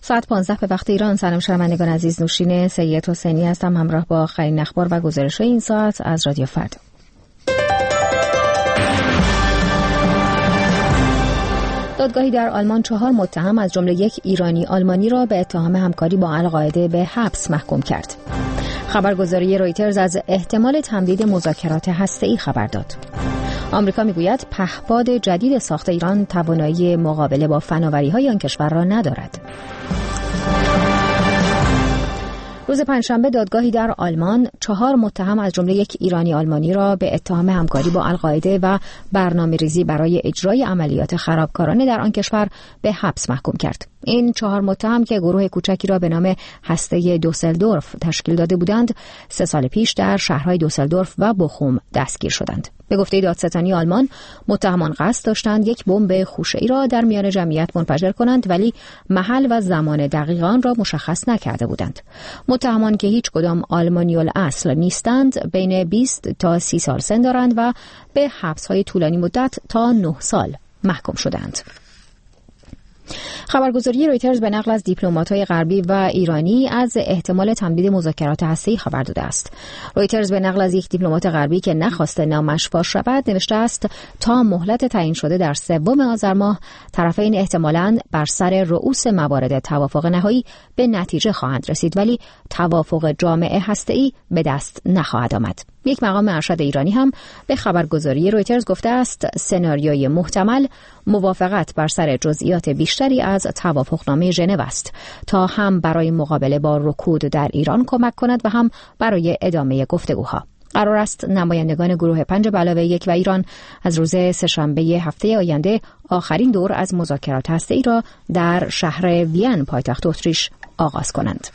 ساعت 15 به وقت ایران. سلام شنوندگان عزیز، نوشین سید حسینی هستم همراه با آخرین اخبار و گزارش این ساعت از رادیو فردا. دادگاهی در آلمان 4 متهم از جمله یک ایرانی آلمانی را به اتهام همکاری با القاعده به حبس محکوم کرد. خبرگزاری رویترز از احتمال تمدید مذاکرات هسته‌ای خبر داد. آمریکا میگوید پهپاد جدید ساخت ایران توانایی مقابله با فناوری‌های آن کشور را ندارد. روز پنجشنبه دادگاهی در آلمان 4 متهم از جمله یک ایرانی آلمانی را به اتهام همکاری با القاعده و برنامه‌ریزی برای اجرای عملیات خرابکارانه در آن کشور به حبس محکوم کرد. این 4 متهم که گروه کوچکی را به نام هسته دوسلدورف تشکیل داده بودند، 3 سال پیش در شهرهای دوسلدورف و بوخوم دستگیر شدند. به گفته دادستانی آلمان، متهمان قصد داشتند یک بمب خوشه‌ای را در میان جمعیت منفجر کنند، ولی محل و زمان دقیق آن را مشخص نکرده بودند. متهمان که هیچ کدام آلمانی الاصل نیستند، بین 20 تا 30 سال سن دارند و به حبس‌های طولانی مدت تا 9 سال محکوم شدند. خبرگزاری رویترز به نقل از دیپلمات‌های غربی و ایرانی از احتمال تمدید مذاکرات هسته‌ای خبر داده است. رویترز به نقل از یک دیپلمات غربی که نخواسته نامش فاش شود نوشته است تا مهلت تعیین شده در 3 آذر ماه، طرفین احتمالاً بر سر رؤوس موارد توافق نهایی به نتیجه خواهند رسید، ولی توافق جامع هسته‌ای به دست نخواهد آمد. یک مقام ارشد ایرانی هم به خبرگزاری رویترز گفته است سناریوی محتمل موافقت بر سر جزئیات بیشتری از توافقنامه ژنو است تا هم برای مقابله با رکود در ایران کمک کند و هم برای ادامه گفتگوها. قرار است نمایندگان گروه 5+1 و ایران از روز سه‌شنبه هفته آینده آخرین دور از مذاکرات هسته‌ای را در شهر وین پایتخت اتریش آغاز کنند.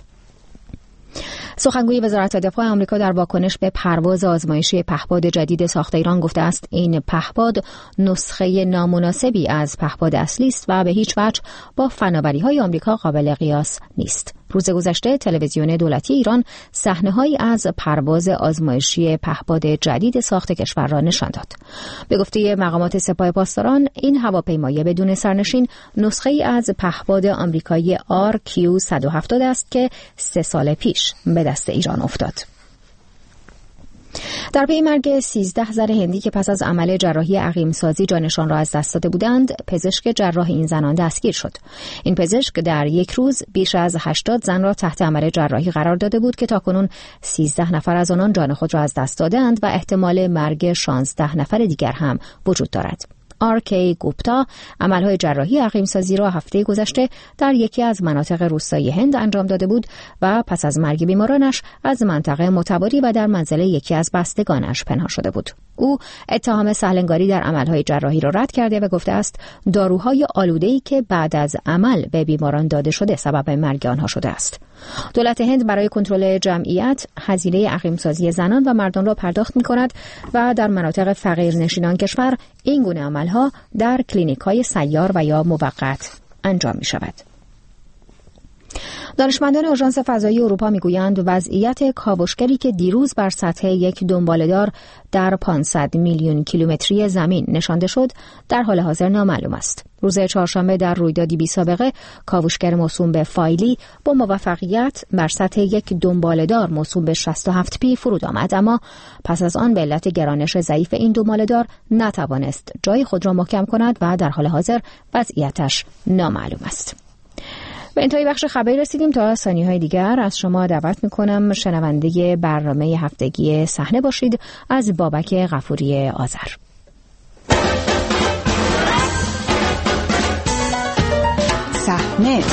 سخنگوی وزارت دفاع آمریکا در واکنش به پرواز آزمایشی پهپاد جدید ساخت ایران گفته است این پهپاد نسخه نامناسبی از پهپاد اصلی است و به هیچ وجه با فناوری‌های آمریکا قابل قیاس نیست. روز گذشته تلویزیون دولتی ایران صحنه‌هایی از پرواز آزمایشی پهپاد جدید ساخت کشور را نشان داد. به گفته مقامات سپاه پاسداران، این هواپیمای بدون سرنشین نسخه‌ای از پهپاد آمریکایی RQ-170 است که 3 سال پیش به دست ایران افتاد. در پی مرگ 13 زن هندی که پس از عمل جراحی عقیم‌سازی جانشان را از دست داده بودند، پزشک جراح این زنان دستگیر شد. این پزشک در یک روز بیش از 80 زن را تحت عمل جراحی قرار داده بود که تاکنون 13 نفر از آنان جان خود را از دست دادند و احتمال مرگ 16 نفر دیگر هم وجود دارد. RK گوپتا عملهای جراحی عقیم‌سازی را هفته گذشته در یکی از مناطق روستایی هند انجام داده بود و پس از مرگ بیمارانش از منطقه متواری و در منزل یکی از بستگانش پنهان شده بود. او اتهام سهلنگاری در عملهای جراحی را رد کرده و گفته است داروهای آلوده‌ای که بعد از عمل به بیماران داده شده سبب مرگ آنها شده است. دولت هند برای کنترل جمعیت هزینه عقیم‌سازی زنان و مردان را پرداخت می‌کند و در مناطق فقیرنشینان کشور این گونه عملها در کلینیک‌های سیار و یا موقت انجام می‌شود. دانشمندان آژانس فضایی اروپا میگویند وضعیت کاوشگری که دیروز بر سطح یک دنباله‌دار در 500 میلیون کیلومتری زمین نشانده شد در حال حاضر نامعلوم است. روز چهارشنبه در رویدادی بی سابقه کاوشگر موسوم به فایلی با موفقیت بر سطح یک دنباله‌دار موسوم به 67P فرود آمد، اما پس از آن به علت گرانش ضعیف این دنباله‌دار نتوانست جای خود را محکم کند و در حال حاضر وضعیتش نامعلوم است. به انتهای بخش خبری رسیدیم. تا ثانیه‌های دیگر از شما دعوت می‌کنم شنونده برنامه هفتگی صحنه باشید از بابک غفوری آذر. صحنه،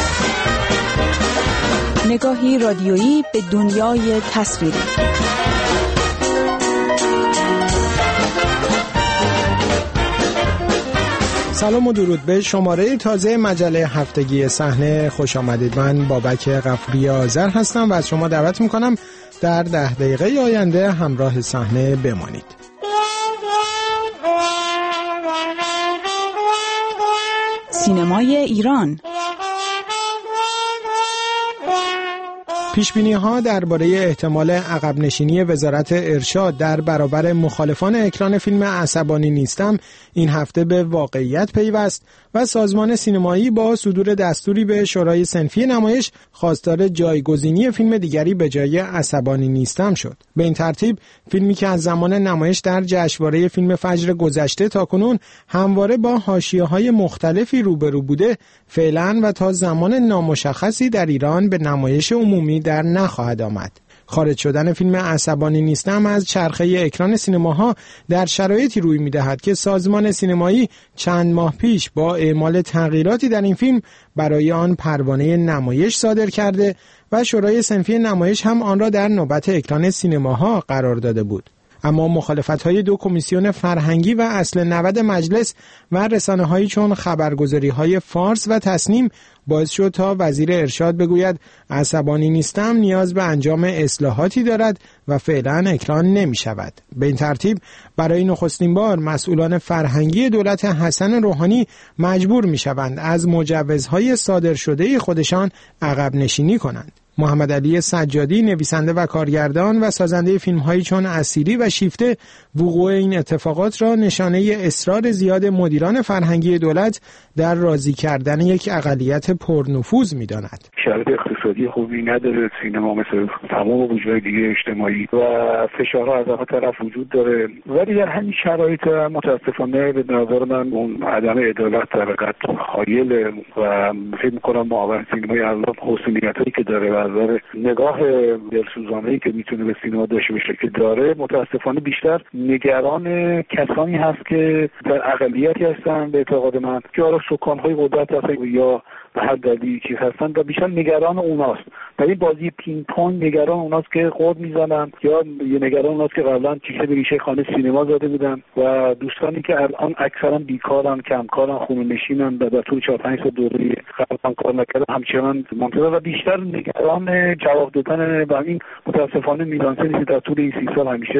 نگاهی رادیویی به دنیای تصویری. سلام و درود به شماره تازه مجله هفتگی صحنه خوش آمدید. من بابک غفوری آذر هستم و از شما دعوت میکنم در 10 دقیقه آینده همراه صحنه بمانید. سینمای ایران. پیشبینی‌ها درباره احتمال عقب نشینی وزارت ارشاد در برابر مخالفان اکران فیلم عصبانی نیستم این هفته به واقعیت پیوست و سازمان سینمایی با صدور دستوری به شورای صنفی نمایش خواستار جایگزینی فیلم دیگری به جای عصبانی نیستم شد. به این ترتیب فیلمی که از زمان نمایش در جشنواره فیلم فجر گذشته تاکنون همواره با حاشیه‌های مختلفی روبرو بوده، فعلا و تا زمان نامشخصی در ایران به نمایش عمومی در نخواهد آمد. خارج شدن فیلم عصبانی نیستم از چرخه اکران سینماها در شرایطی روی می‌دهد که سازمان سینمایی چند ماه پیش با اعمال تغییراتی در این فیلم برای آن پروانه نمایش صادر کرده و شورای صنفی نمایش هم آن را در نوبت اکران سینماها قرار داده بود. اما مخالفت‌های دو کمیسیون فرهنگی و اصل 90 مجلس و رسانه‌هایی چون خبرگزاری‌های فارس و تصنیم باعث شد تا وزیر ارشاد بگوید عصبانی نیستم نیاز به انجام اصلاحاتی دارد و فعلا اکران نمی‌شود. به این ترتیب برای نخستین بار مسئولان فرهنگی دولت حسن روحانی مجبور می‌شوند از مجوزهای صادر شده خودشان عقب نشینی کنند. محمد علی سجادی نویسنده و کارگردان و سازنده فیلم‌هایی چون اسیری و شیفته وقوع این اتفاقات را نشانه اصرار زیاد مدیران فرهنگی دولت در راضی کردن یک اقلیت پرنفوذ می‌داند. شرایط اقتصادی خوبی نداره سینما مثل تمام وجوه‌های دیگه اجتماعی و فشارها از هر طرف وجود داره، ولی در همین شرایط متاسفانه به نظر من اون عدم عدالت در حقیقت حایل و فکر می‌کنم معاون سینمای الان حسنیتایی که داره و نظر نگاه دلسوزانه‌ای که میتونه به سینما داشته باشه که داره، متاسفانه بیشتر نگران کسانی هست که در اقلیتی هستن به اعتقاد من که آره سکان‌های قدرت هستن یا به هر دلیلی چیز هستن و بیشتر نگران اوناست. در این بازی پینگ پونگ نگران اوناست که خود میزنن یا نگران اوناست که قبلا تیشه به ریشه خانه سینما زده بودن و دوستانی که الان اکثرا بیکارن، کمکارن، خونه نشینن و در طول 4-5 سال دوره قبلا کار نکردن همچنان منتظر و بیشتر نگران جواب دادن و این متاسفانه میلانسنی که در طول این 30 سال همیشه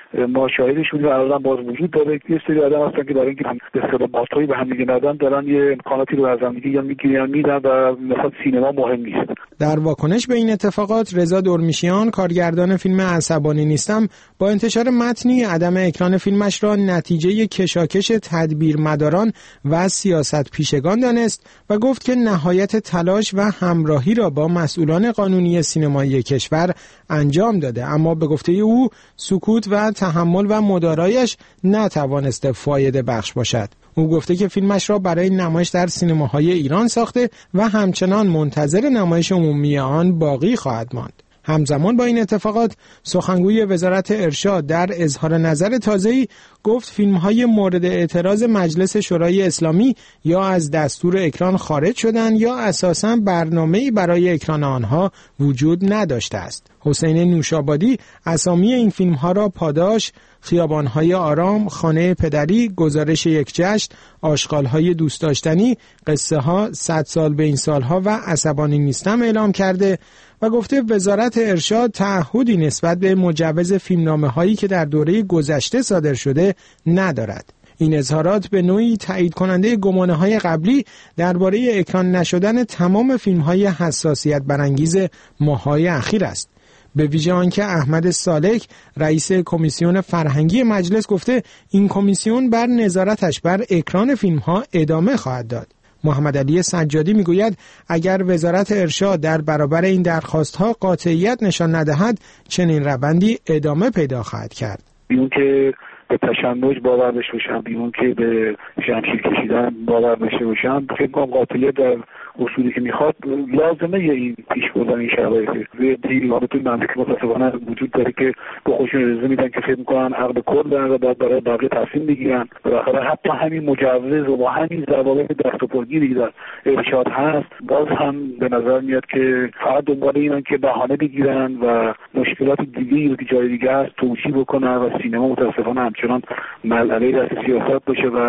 ما شاهدش بودیم الان باز وجود داره. یه سری آدم هستن که برای اینکه هم به اصطلاح باتوی به هم دیگه ندن دارن یه امکاناتی رو از هم دیگه یا میگیرن میدن و مثلا سینما مهم نیست. در واکنش به این اتفاقات رضا دورمیشیان کارگردان فیلم عصبانی نیستم با انتشار متنی عدم اکران فیلمش را نتیجه کشاکش تدبیرمداران و سیاست پیشگان دانست و گفت که نهایت تلاش و همراهی را با مسئولان قانونی سینمایی کشور انجام داده، اما به گفته او سکوت و تحمل و مدارایش نتوانسته فایده بخش باشد. او گفته که فیلمش را برای نمایش در سینماهای ایران ساخته و همچنان منتظر نمایش عمومی آن باقی خواهد ماند. همزمان با این اتفاقات سخنگوی وزارت ارشاد در اظهار نظر تازه‌ای گفت فیلم‌های مورد اعتراض مجلس شورای اسلامی یا از دستور اکران خارج شدند یا اساساً برنامه‌ای برای اکران آنها وجود نداشته است. حسین نوشابادی اسامی این فیلم‌ها را پاداش، خیابان‌های آرام، خانه پدری، گزارش یک جشن، آشغال‌های دوست داشتنی، قصه‌ها، 100 سال به این سال‌ها و عصبانی نیستم اعلام کرده و گفته وزارت ارشاد تعهدی نسبت به مجوز فیلمنامه‌هایی که در دوره گذشته صادر شده ندارد. این اظهارات به نوعی تایید کننده گمانه‌های قبلی درباره اکران نشدن تمام فیلم‌های حساسیت برانگیز ماه‌های اخیر است. به ویژه آنکه احمد سالک رئیس کمیسیون فرهنگی مجلس گفته این کمیسیون بر نظارتش بر اکران فیلم‌ها ادامه خواهد داد. محمد علی سجادی میگوید اگر وزارت ارشاد در برابر این درخواست‌ها قاطعیت نشان ندهد چنین روندی ادامه پیدا خواهد کرد. بیون که به تشنج باور داشته باشم، بیون که به شمشیر کشیدن باور داشته باشم، فکر کنم قاطعیت در اصولی که میخواد لازمه این پیش بردن این شرایط دیوانه توی منطقه متاسفانه وجود داره که به خودشون اجازه میدن که فکر میکنن عقل کل دارن و باید برای بقیه تصمیم بگیرن. بالاخره حتی همین مجوز و با همین ضوابط دست و پاگیری در ارشاد هست باز هم به نظر میاد که فقط دنبال اینن که بهانه بگیرن و مشکلات دیگه‌ای که جای دیگه هست توجیه بکنن و سینما متاسفانه همچنان مسئله دست سیاست باشه و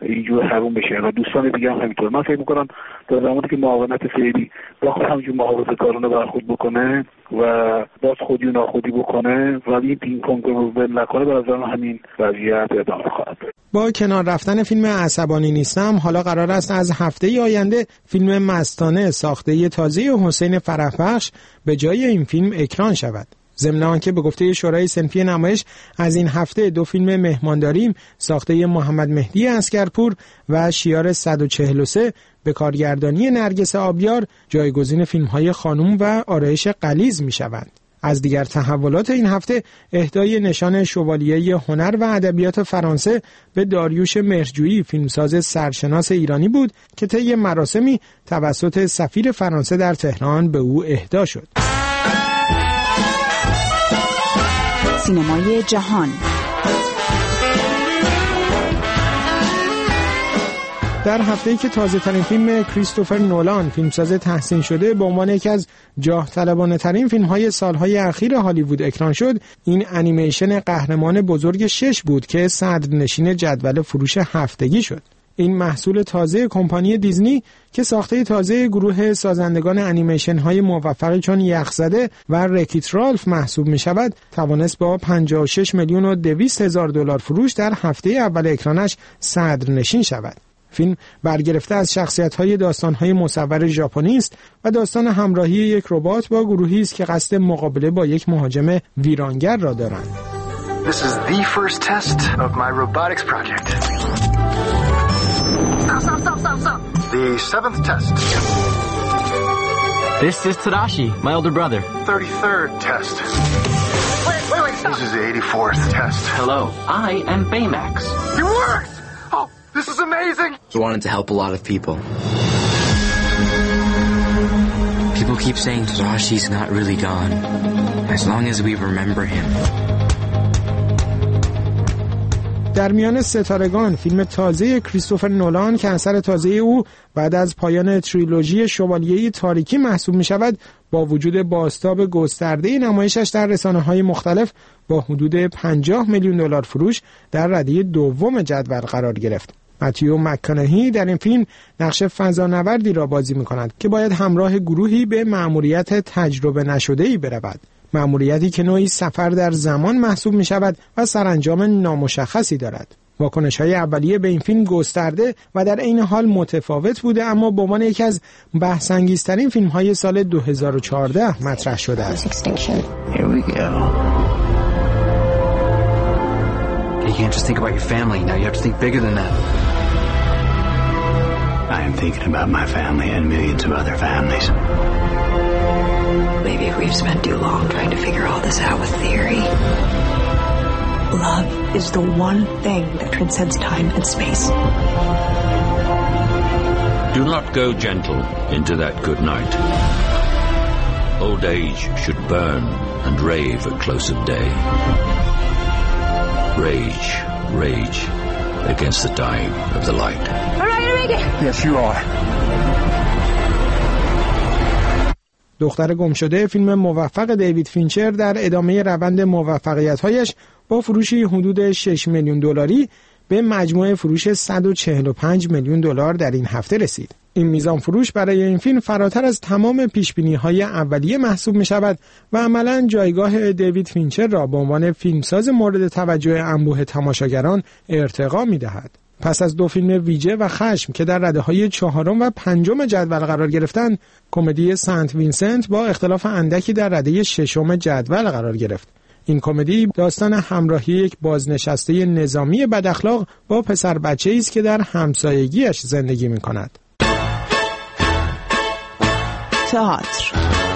اینجور حروم بشه و دوستان دیگه هم همینطور. من فکر می‌کنم در زمانی که معاونت فعلی بخواد همینجور محافظه‌کارانه برخورد بکنه و باز خودی و ناخودی بکنه و این پینگ پونگ رو ول نکنه، به نظر من همین وضعیت ادامه خواهد داشت. با کنار رفتن فیلم عصبانی نیستم، حالا قرار است از هفته آینده فیلم مستانه ساخته تازه حسین فرحبخش به جای این فیلم اکران شود. ضمن آنکه به گفته شورای صنفی نمایش از این هفته 2 فیلم مهمانداریم ساخته محمد مهدی عسگرپور و شیار 143 به کارگردانی نرگس آبیار جایگزین فیلم‌های خانوم و آرایش غلیظ می‌شوند. از دیگر تحولات این هفته اهدای نشان شوالیه هنر و ادبیات فرانسه به داریوش مهرجویی فیلمساز سرشناس ایرانی بود که طی مراسمی توسط سفیر فرانسه در تهران به او اهدا شد. سینمای جهان. در هفته‌ای که تازه‌ترین فیلم کریستوفر نولان، فیلمساز تحسین شده، به عنوان یکی از جاه طلبانه‌ترین فیلم‌های سال‌های اخیر هالیوود اکران شد، این انیمیشن قهرمان بزرگ 6 بود که صدرنشین جدول فروش هفتگی شد. این محصول تازه کمپانی دیزنی که ساخته تازه گروه سازندگان انیمیشن‌های موفقی چون یخزده و رکیت رالف محسوب می‌شود، توانست با 56 میلیون و 200 هزار دلار فروش در هفته اول اکرانش صدرنشین شود. فیلم برگرفته از شخصیت‌های داستان‌های مصور ژاپنی است و داستان همراهی یک ربات با گروهی است که قصد مقابله با یک مهاجم ویرانگر را دارند. This is the first test of my robotics project. Stop. The 7th test. This is Tadashi, my older brother. 33rd test. Wait, stop. This is the 84th test. Hello, I am Baymax. It worked! Oh, this is amazing! He wanted to help a lot of people. People keep saying Tadashi's not really gone, as long as we remember him. در میان ستارگان، فیلم تازه کریستوفر نولان که اثر تازه او بعد از پایان تریلوژی شوالیه تاریکی محسوب می شود، با وجود بازتاب گسترده نمایشش در رسانه‌های مختلف با حدود 50 میلیون دلار فروش در رده دوم جدول قرار گرفت. متیو مک‌کناهی در این فیلم نقش فضانوردی را بازی می کند که باید همراه گروهی به مأموریت تجربه نشده‌ای برود. مأموریتی که نوعی سفر در زمان محسوب می شود و سرانجام نامشخصی دارد. واکنش‌های اولیه به این فیلم گسترده و در عین حال متفاوت بوده، اما به عنوان یکی از بحث‌انگیزترین فیلم‌های سال 2014 مطرح شده است. You can't just think about your family. Now you have to think bigger than that. I am thinking about my family and millions of other families. Maybe we've spent too long trying to figure all this out with theory. Love is the one thing that transcends time and space. Do not go gentle into that good night. Old age should burn and rave at close of day. Rage against the dying of the light. All right, you make it. Yes, you are. دختر گمشده، فیلم موفق دیوید فینچر، در ادامه روند موفقیت‌هایش با فروشی حدود 6 میلیون دلاری به مجموع فروش 145 میلیون دلار در این هفته رسید. این میزان فروش برای این فیلم فراتر از تمام پیشبینی‌های اولیه محسوب می‌شود و عملاً جایگاه دیوید فینچر را به عنوان فیلمساز مورد توجه انبوه تماشاگران ارتقا می‌دهد. پس از 2 فیلم ویژه و خشم که در رده‌های 4 و 5 جدول قرار گرفتند، کمدی سنت وینسنت با اختلاف اندکی در رده 6 جدول قرار گرفت. این کمدی داستان همراهی یک بازنشسته نظامی بداخلاق با پسر بچه‌ای است که در همسایگیش زندگی می‌کند. تئاتر.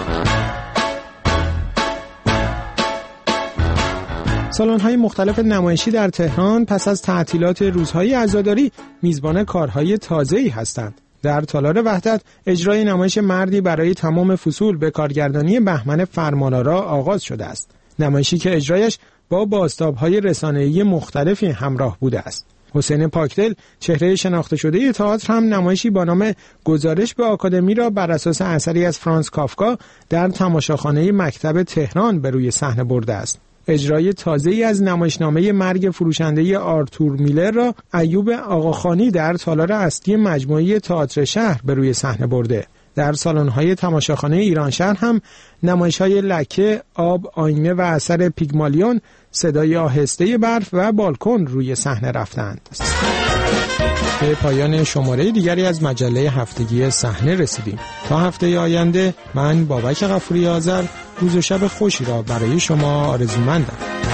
سالن‌های مختلف نمایشی در تهران پس از تعطیلات روزهای عزاداری میزبان کارهای تازه‌ای هستند. در تالار وحدت اجرای نمایش مردی برای تمام فصول به کارگردانی بهمن فرمانآرا آغاز شده است. نمایشی که اجرایش با بازتاب‌های رسانه‌ای مختلفی همراه بوده است. حسین پاکدل، چهره شناخته شده تئاتر، هم نمایشی با نام گزارش به آکادمی را بر اساس اثری از فرانس کافکا در تماشاخانه مکتب تهران به روی صحنه برده است. اجرای تازه‌ای از نمایشنامه مرگ فروشنده آرتور میلر را ایوب آقاخانی در تالار اصلی مجموعه تئاتر شهر به روی صحنه برده. در سالن‌های تماشاخانه ایرانشهر هم نمایش‌های لکه، آب، آینه و اثر پیگمالیون، صدای آهسته برف و بالکن روی صحنه رفتند. به پایان شماره دیگری از مجله هفتگی صحنه رسیدیم. تا هفته آینده من بابک غفوری آذر روز و شب خوشی را برای شما آرزومندم.